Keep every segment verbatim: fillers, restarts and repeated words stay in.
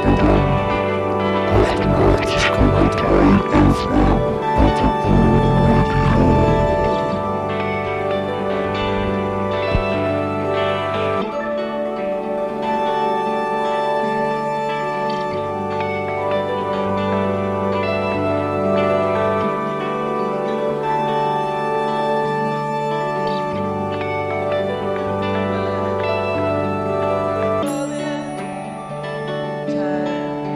Time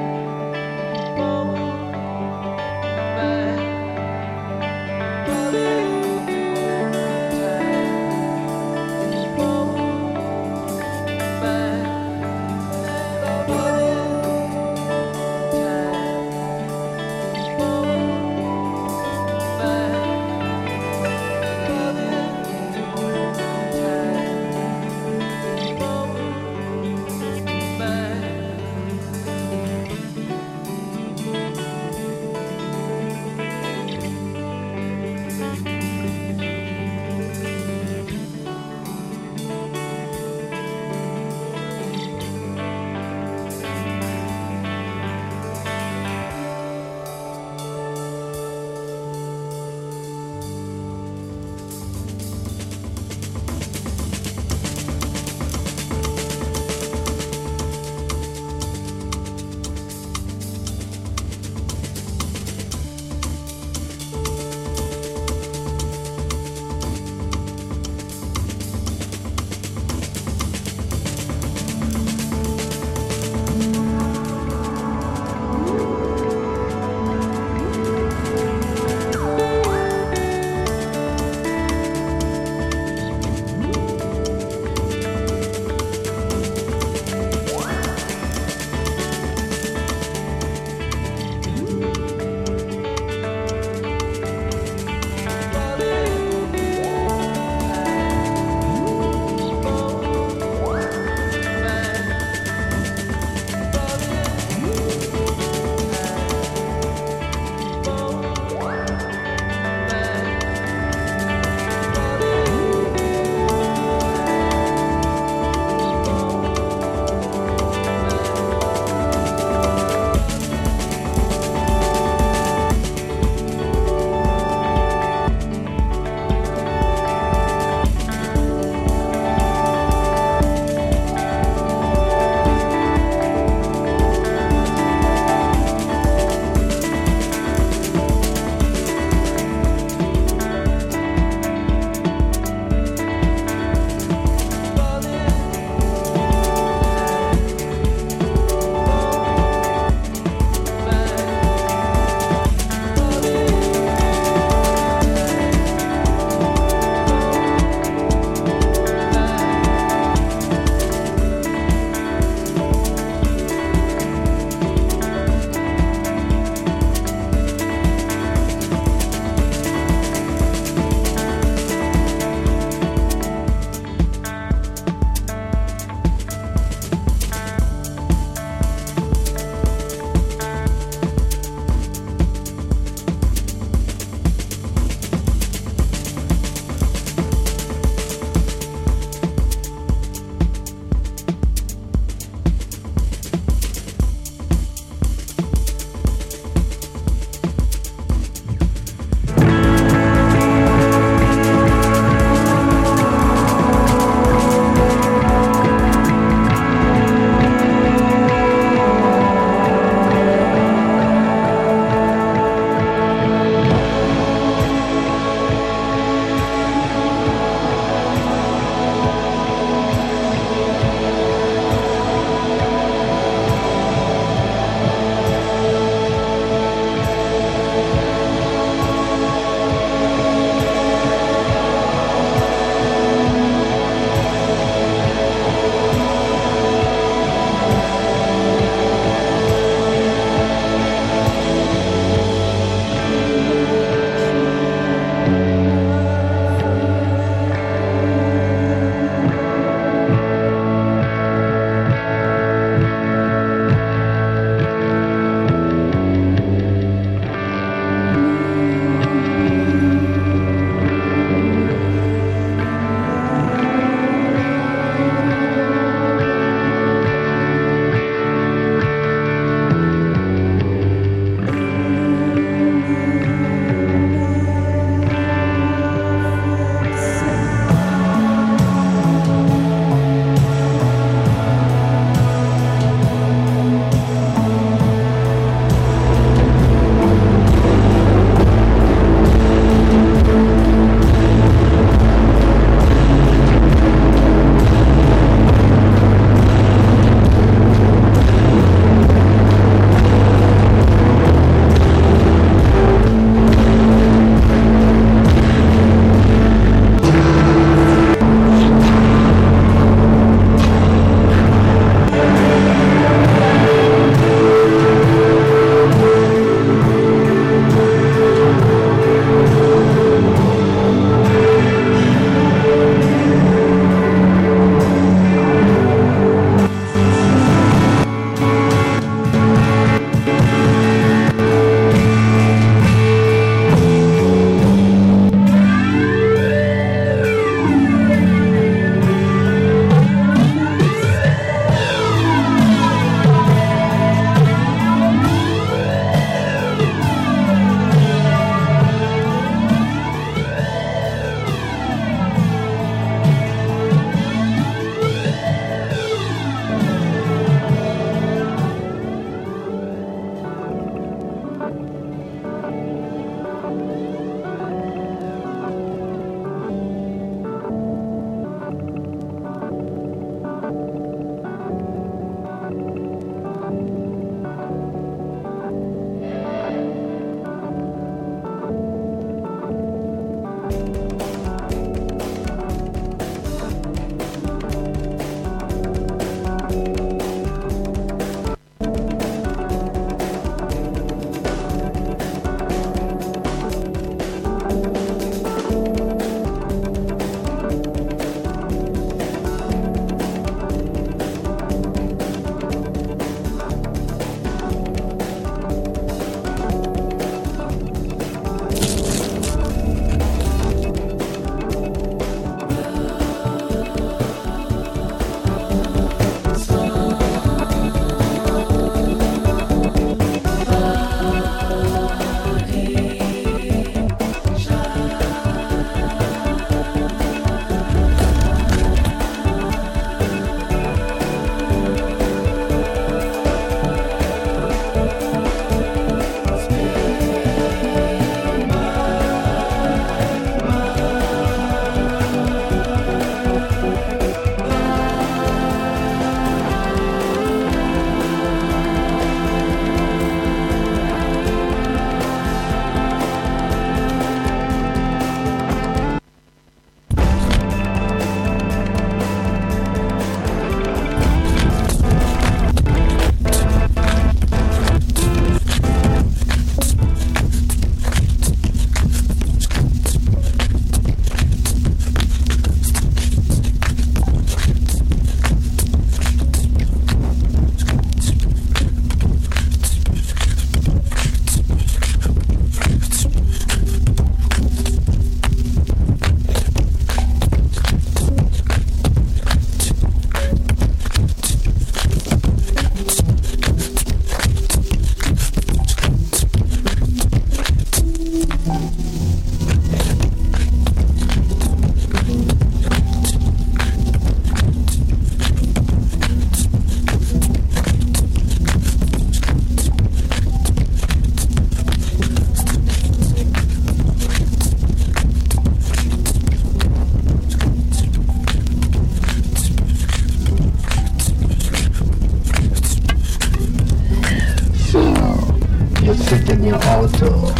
Auto.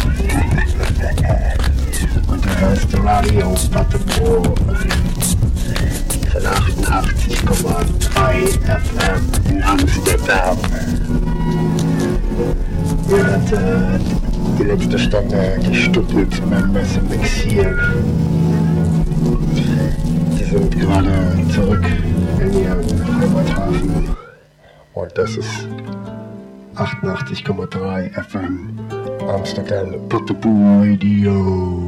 Und du hörst Radio Matterbrot. Von achtundachtzig Komma drei F M in Amsterdam. Hier hat äh, die letzte Stunde gestückelt mit meinem Messer Mixil. Die sind gerade zurück in ihren Heimathafen. Und das ist achtundachtzig Komma drei F M Amsterdam Butterboo Radio.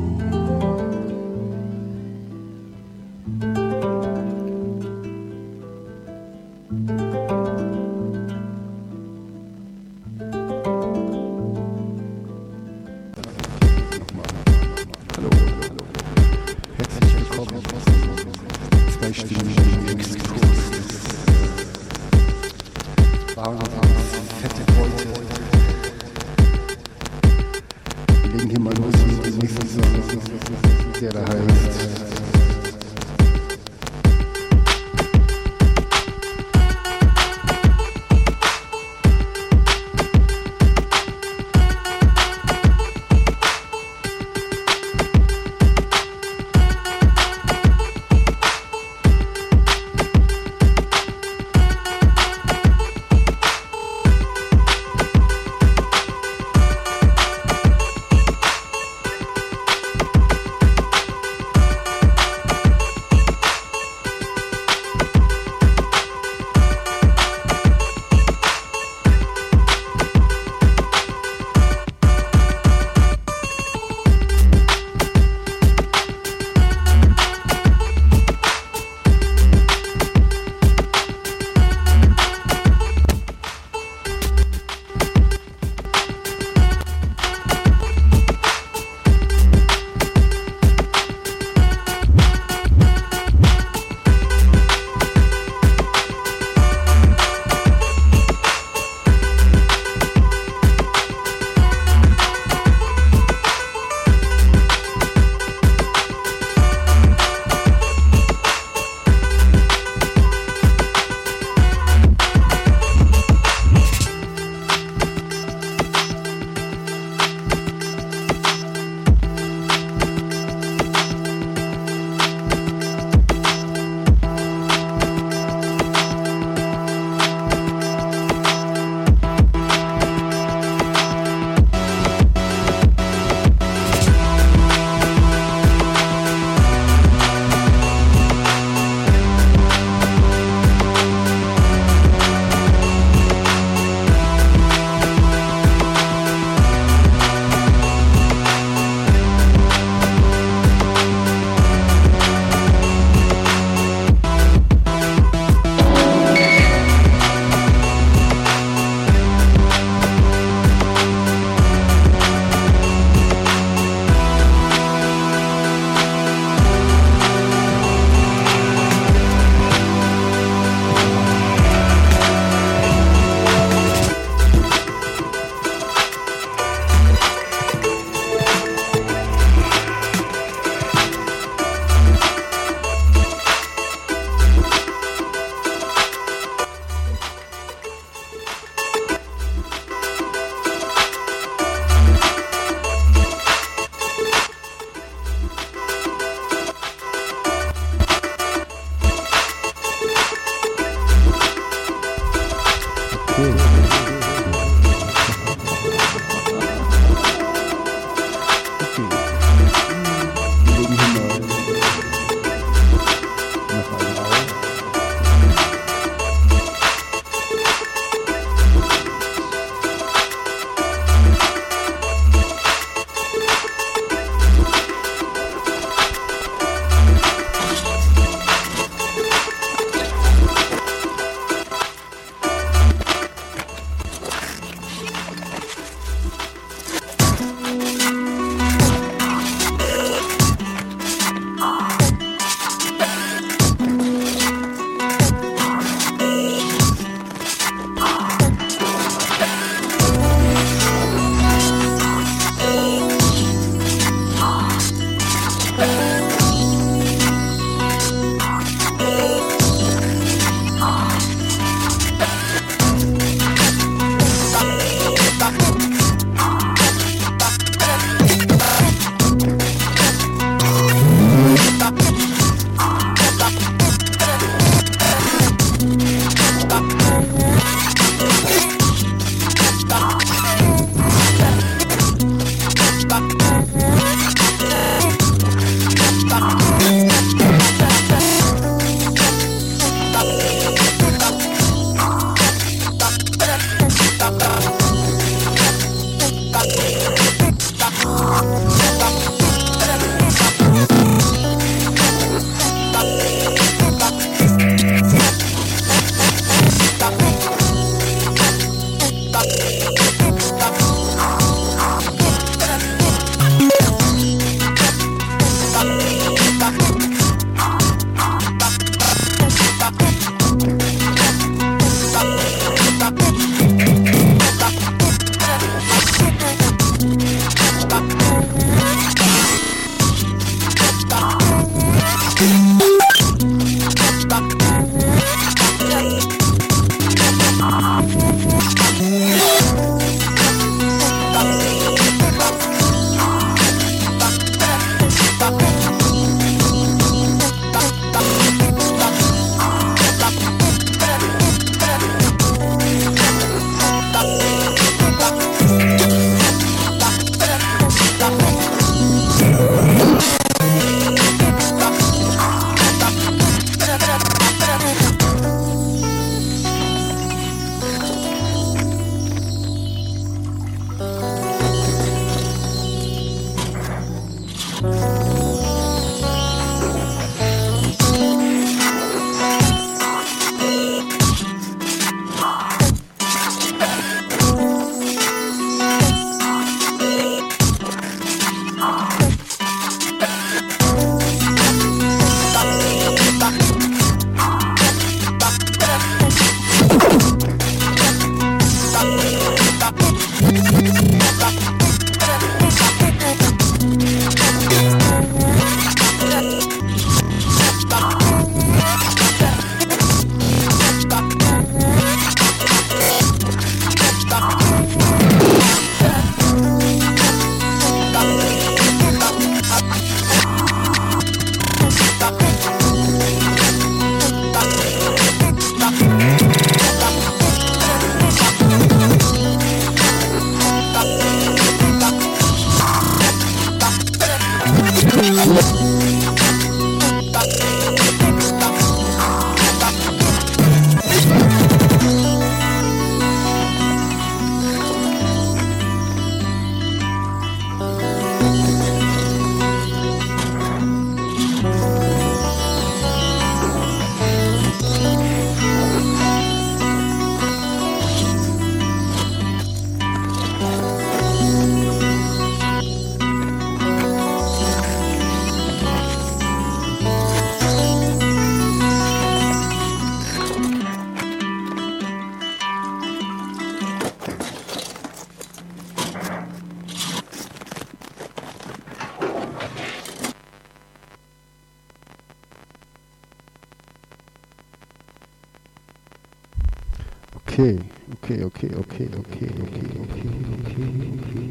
Okay, okay, okay, okay, okay, okay, okay, okay, okay.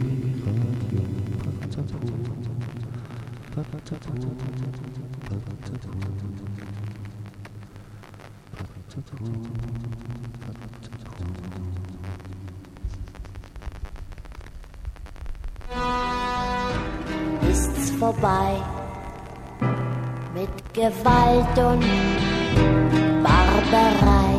Ist's vorbei mit Gewalt und Barbarei,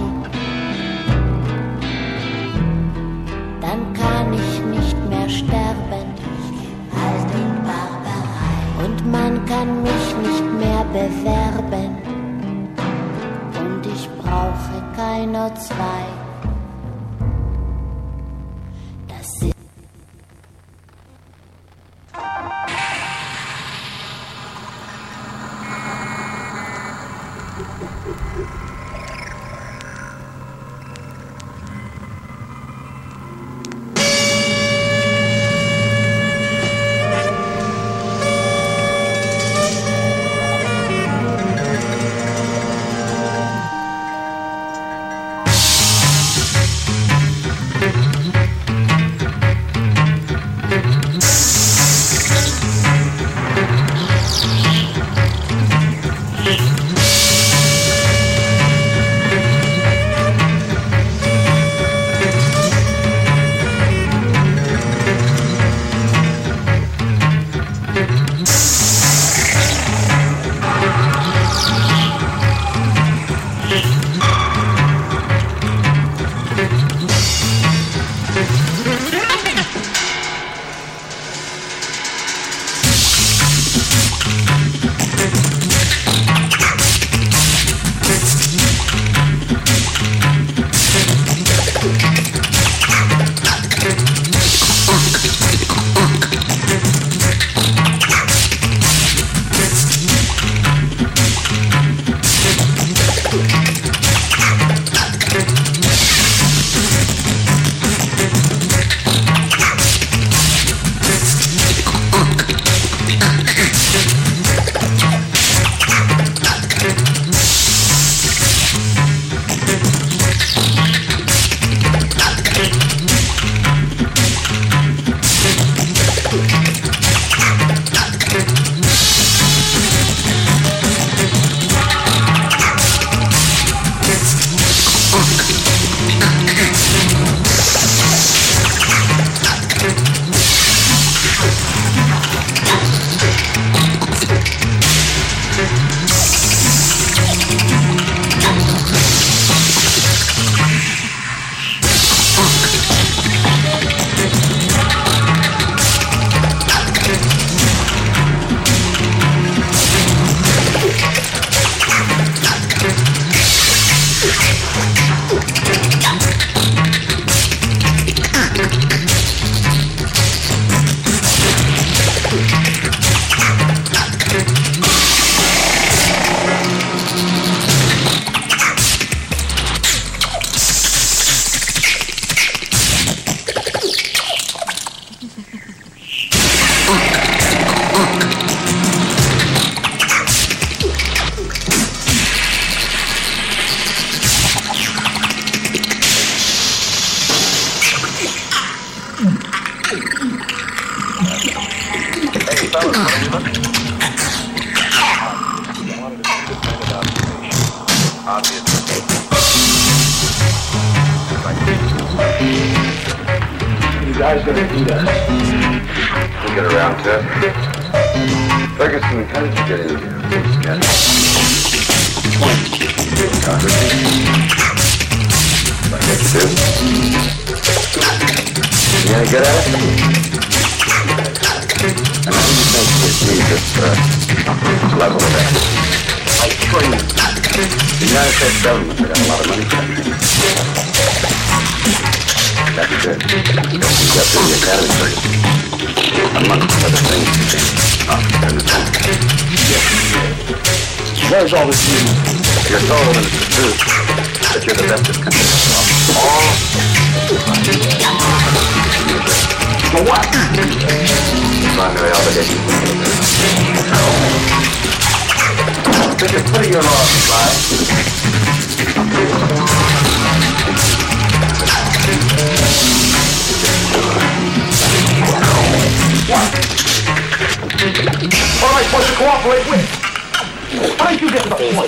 dann kann ich nicht mehr sterben, Gewalt und Barbarei, und man kann mich nicht mehr bewerben, und ich brauche keiner zwei. Das ist You guys gonna eat us? We'll get around to it. Ferguson, how did you get in here? Scatter. Like what you do? You gonna get at it? And how do you think you need this uh, level of that? I train. The United States government, they got a lot of money coming in. That's good. You got through the academy first. Amongst other things, not in the tank. Where's all this news? You're told, and it's the truth, that you're the best this country has got. All. For what? Primary obligation. This is pretty your law supply. to cooperate with. How did you get to the point?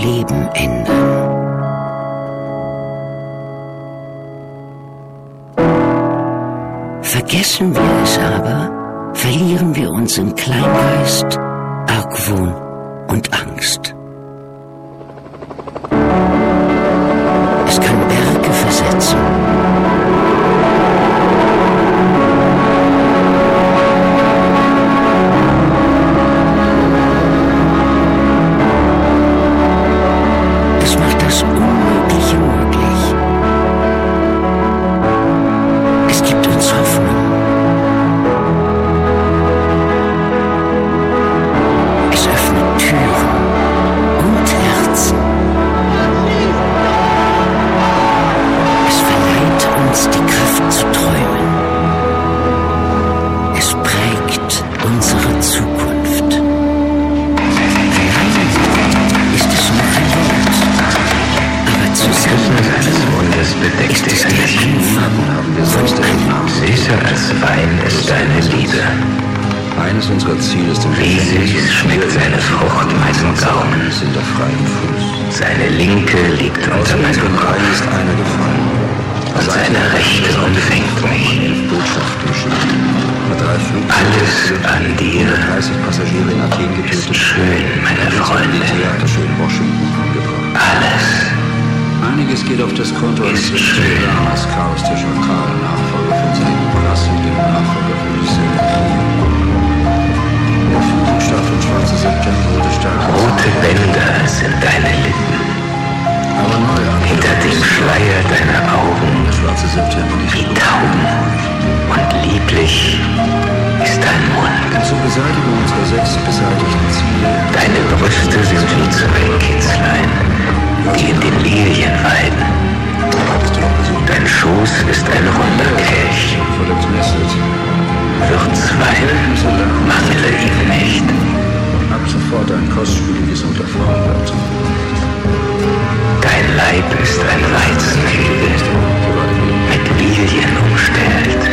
Leben ändern. Vergessen wir es aber, verlieren wir uns im Kleingeist, Argwohn und Angst. Es kann Berge versetzen. Es macht das Unmögliche möglich. Es gibt uns Hoffnung. Es öffnet Türen und Herzen. Es verleiht uns die Kraft zu träumen. Es prägt unsere Zukunft. Ist es nur ein Wort, aber zusammen ist es der Anfang von allem. Süßer als Wein ist deine Liebe. Eines unserer Ziele ist, wie süß schmeckt seine Frucht meinem Gaumen. sind auf freiem Fuß. Seine linke liegt unter meinem Kopf ist einer gefallen. und seine rechte umfängt mich. Botschaften geschickt. Mit drei Flugzeugen Alles an dir dreißig Passagiere in Athen ist getötet. schön, meine Freunde. Theaterschule in Washington umgebracht. Alles Einiges geht auf das Konto eines ist schön. als Chaos der schakale Nachfolger von Said Brassi, dem Nachfolger von Hussein. Der Führungsstaat von Schwarze September wurde stark. Rote Bänder sind deine Lippen. Aber neue Hinter dem Schleier deiner Augen der Schwarze September nicht wie Tauben und lieblich ist dein Mund. zur Beseitigung unserer sechs beseitigten Ziele. Deine Brüste sind wie zwei Kitzlein, die in den Lilien weiden. Dein Schoß ist ein runder Kelch. Vor der Knesset. Würzwein mangle ihm nicht. Ab sofort ein kostspieliges Unterfrauenblatt. Dein Leib ist ein Weizenhügel, mit Lilien umstellt.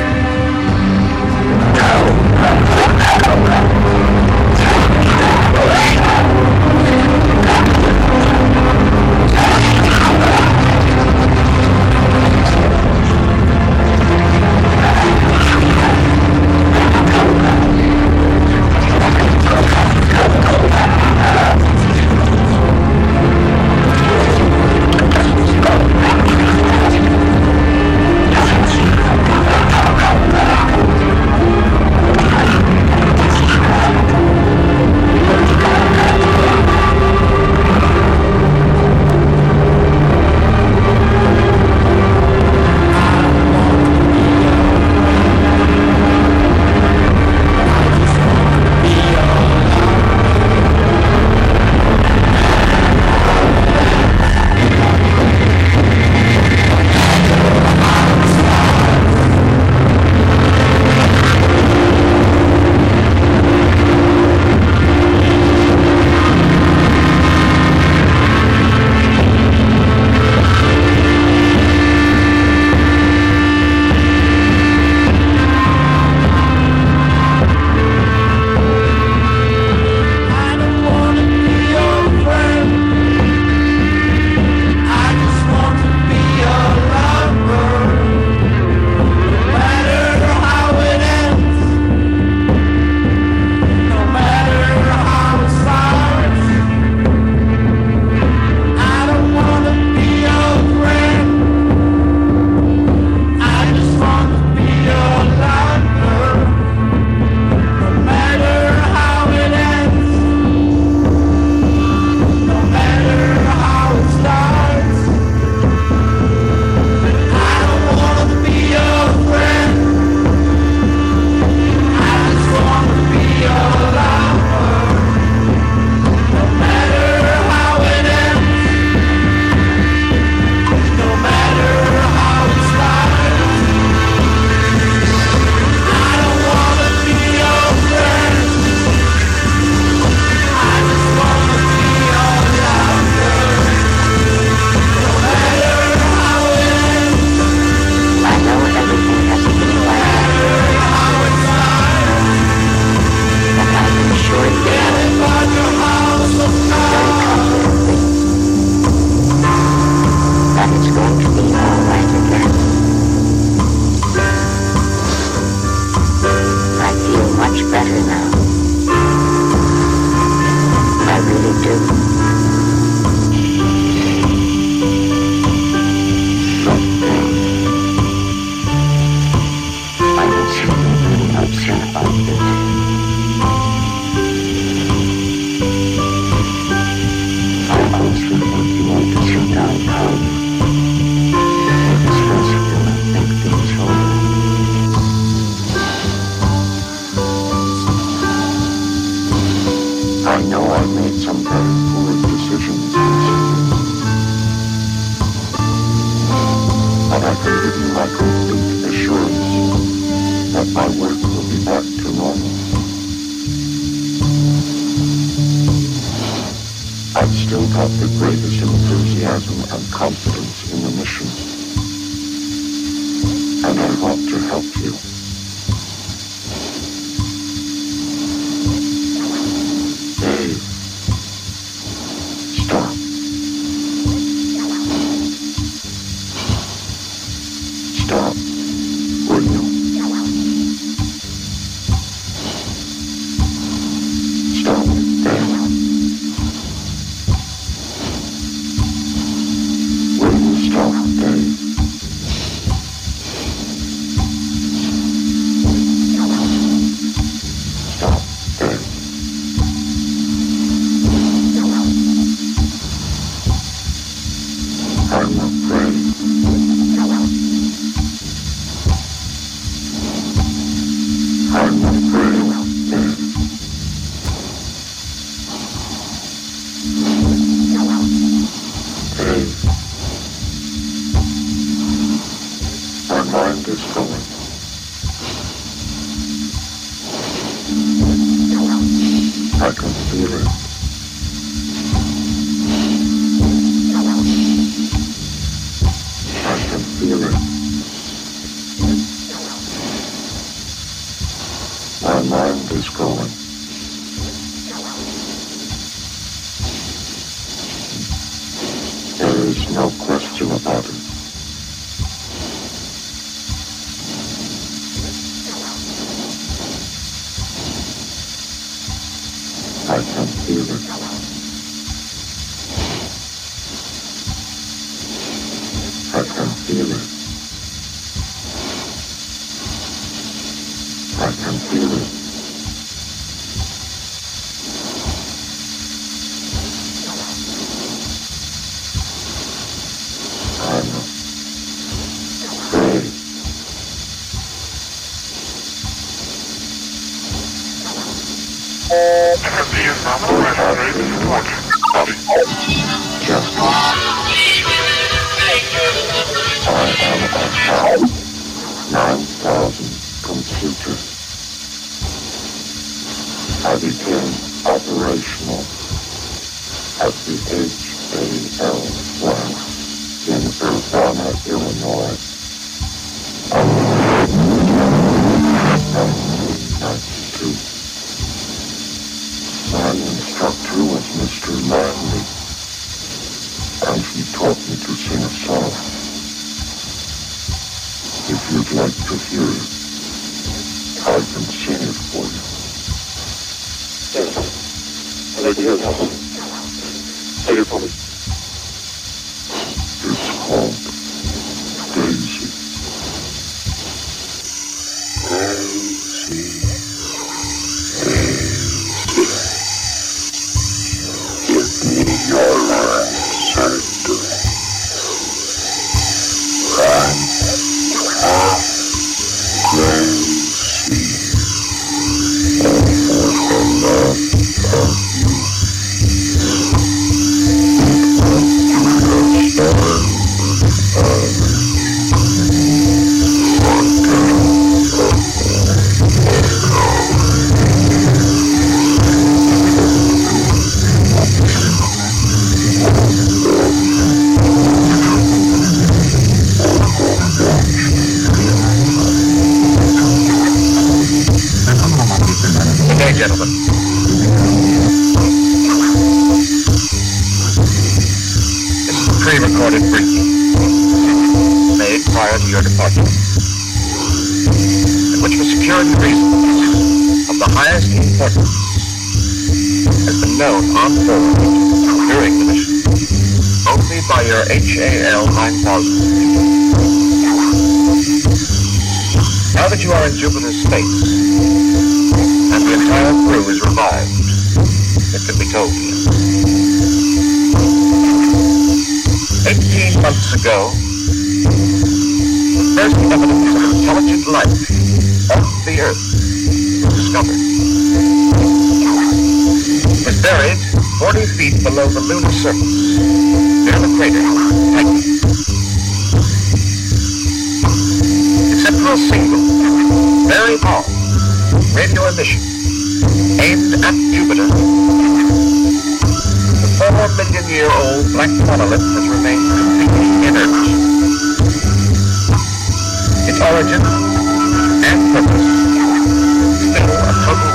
I've still got the greatest enthusiasm and confidence in the mission. And I want to help you. Dave, stop. Stop, will you? Stop, Dave. Will you stop, Dave? Stop, Dave. I'm afraid. I'm afraid, Dave. Dave. My mind is going. I can feel it. I can feel it. My mind is going. There is no question about it. I can feel it. I can feel it. I can feel it. I'm afraid. Just I am about nine thousand computers. I became operational at the H A L plant in Urbana, Illinois on nineteen ninety-two. My instructor was Mister Langley, and he taught me to sing a song. If you'd like to hear it, I can sing it for you. Yes, I'd like to hear it. Sing it for me. It's called Daisy. Daisy. Give me your answer, I'm half crazy over the love of you. Okay, gentlemen. This is a pre-recorded briefing made prior to your departure, in which for security reasons of the highest importance has been known on board during the mission only by your H A L nine thousand. Now that you are in Jupiter space, and the entire crew is revived, it can be told to you. Eighteen months ago, the first evidence of intelligent life off the Earth was discovered. It was buried forty feet below the lunar surface, near the crater Titan. Except for a single, very small radio emission aimed at Jupiter, the four four million year old black monolith has remained completely inert. Its origin and purpose still a total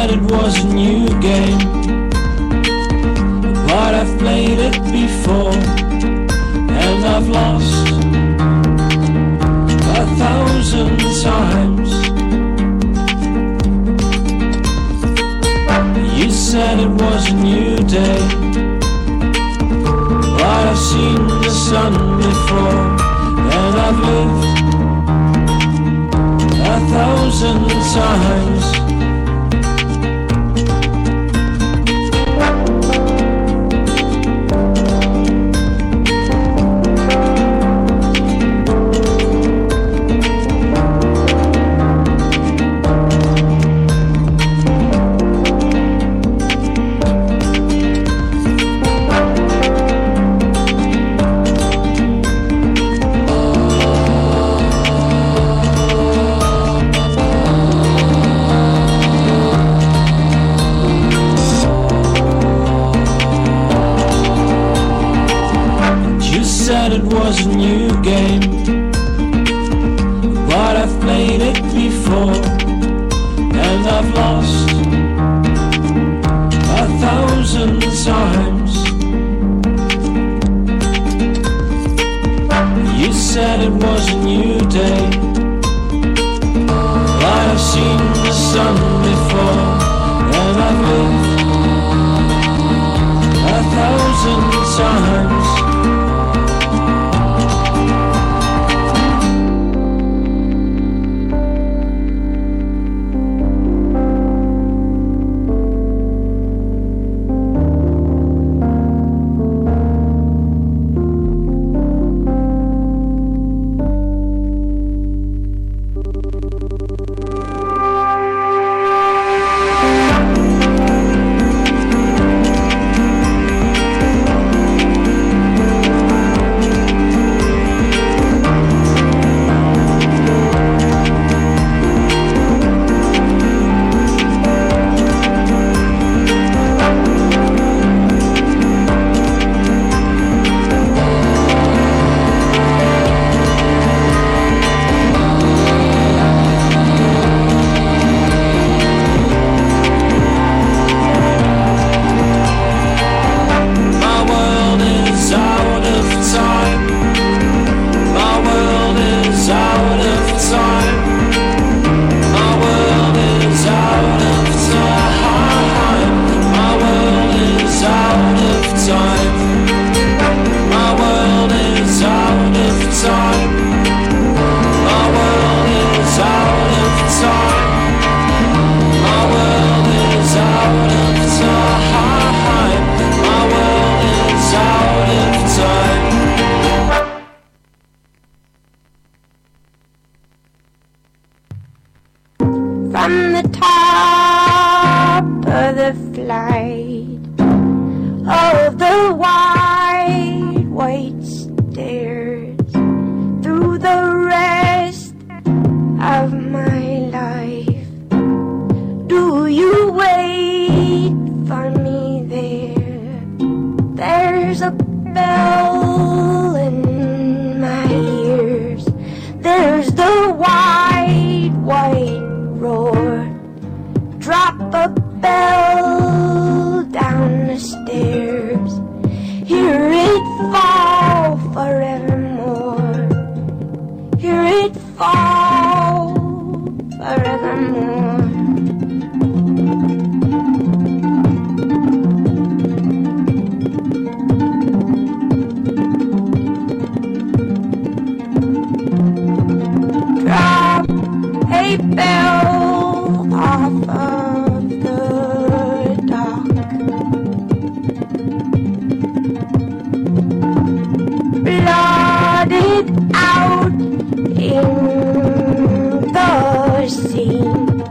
said it was a new game, but I've played it before, and I've lost a thousand times. You said it was a new day, but I've seen the sun before, and I've lived a thousand times. It was a new game, but I've played it before, and I've lost a thousand times. You said it was a new day, but I've seen the sun before, and I've lived a thousand times. From the top of the flight of the wide white stairs, through the rest of my life, do you wait for me there? There's a bell in my ears, there's the wide white roar. Drop a bell down the stairs, hear it fall forevermore, hear it fall forevermore. Drop a bell off of the dock, blotted out in the sea.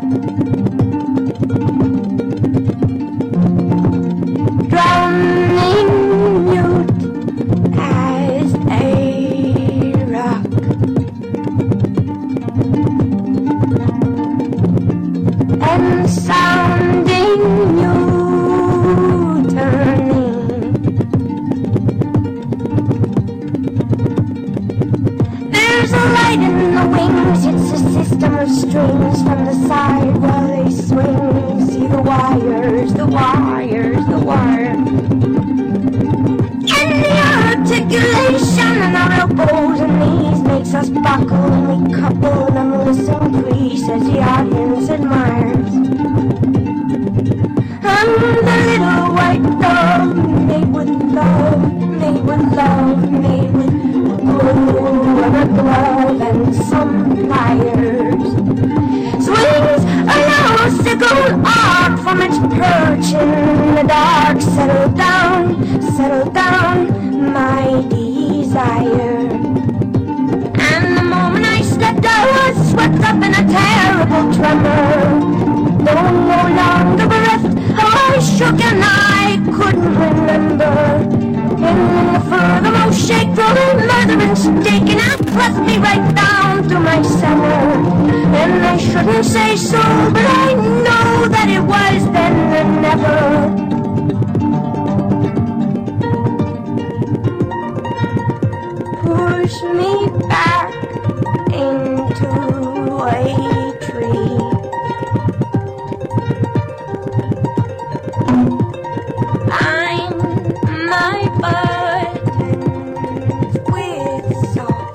Drowning mute as a rock. sparkle and we couple and endless increase as the audience admires. I'm the little white dove made with love, made with love, made with glue and a glove and some pliers. Swings a yellow sickle arc from its perch in the dark. Settle down, settle down, my desire. And the moment I stepped out, I was swept up in a terrible tremor. Though no longer bereft, how I shook and I couldn't remember. And in the furthermost shake, rolling murder and stake, and it pressed me right down through my center. And I shouldn't say so, but I know that it was then and never. Push me back into a tree. Line my buttons with salt.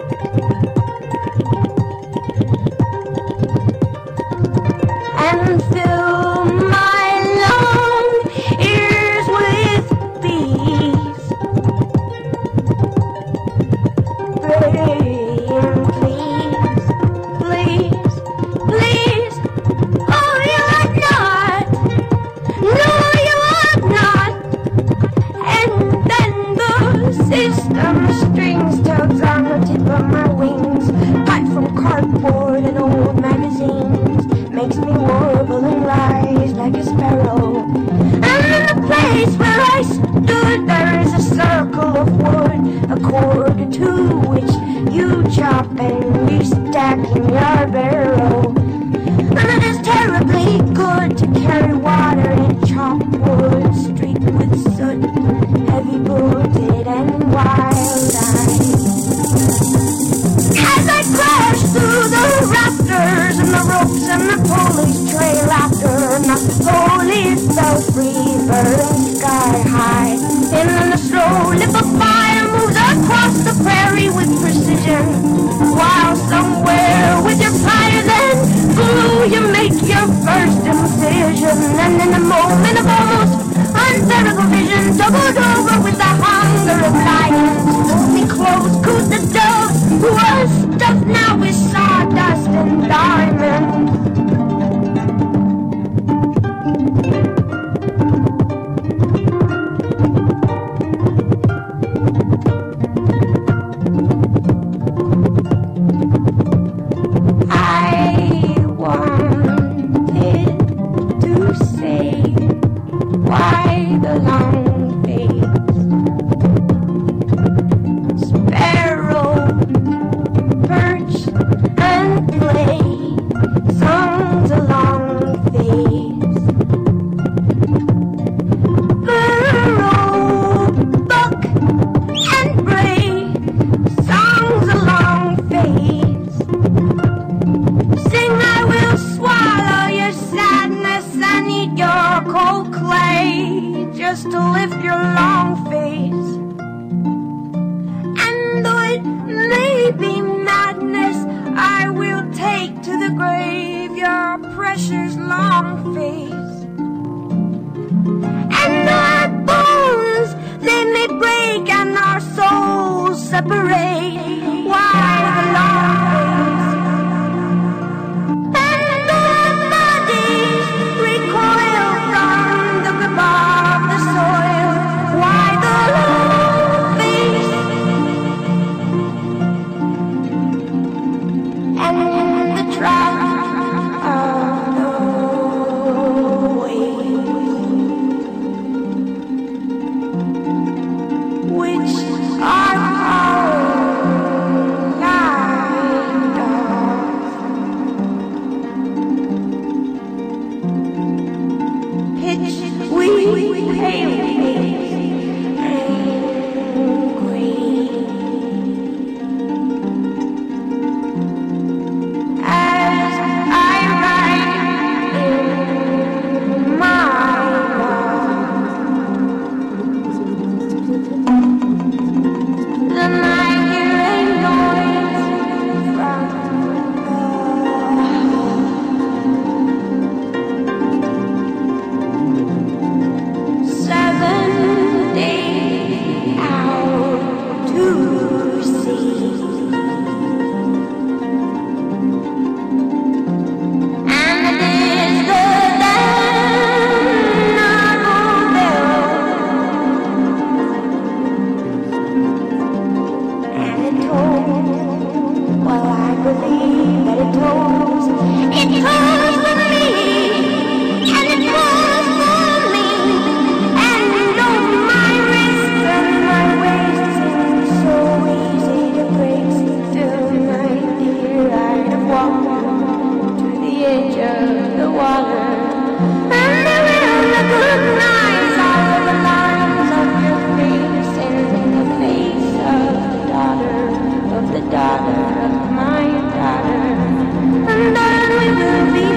And fill my long ears with bees. Praying, please, please, please. Oh, you are not. No, you are not. And then the system strings tugs on the tip of my wings, cut from cardboard and old magazines, makes me warble and rise like a sparrow. And in the place where I stood, there is a circle of wood, a cord to which you chop and restack in your barrow. And it is terribly good to carry water and chop wood, streaked with soot, heavy-booted and wild-eyed. As I crash through the rafters and the ropes and the police trail after, and the police fell free, burning sky high. And then the slow lip of fire moves across the prairie with precision, while somewhere with your pliers and glue you make your first incision. And in a moment of almost unbearable vision, doubled over with the hunger of lions, pulled me close, cooed the dove, who was stuffed now with sawdust and diamonds. I wanted to say, why the long face? Sparrow, perch and play, songs along face. Burrow, buck and bray, songs along face. Sing, I will swallow your sadness, I need your cold clay just to lift your long face. And though it may be madness, I will take to the grave your precious long face. And our bones, they may break and our souls separate, while the long face and our bodies recoil from the grip of the soil, why the long face and the trap of the waves, which are power believe that it tolls. It tolls for me, and it tolls for me. And though my wrists and my waist seem so easy to break, still, my dear, I'd have walked to the edge of the water, and there will a good night.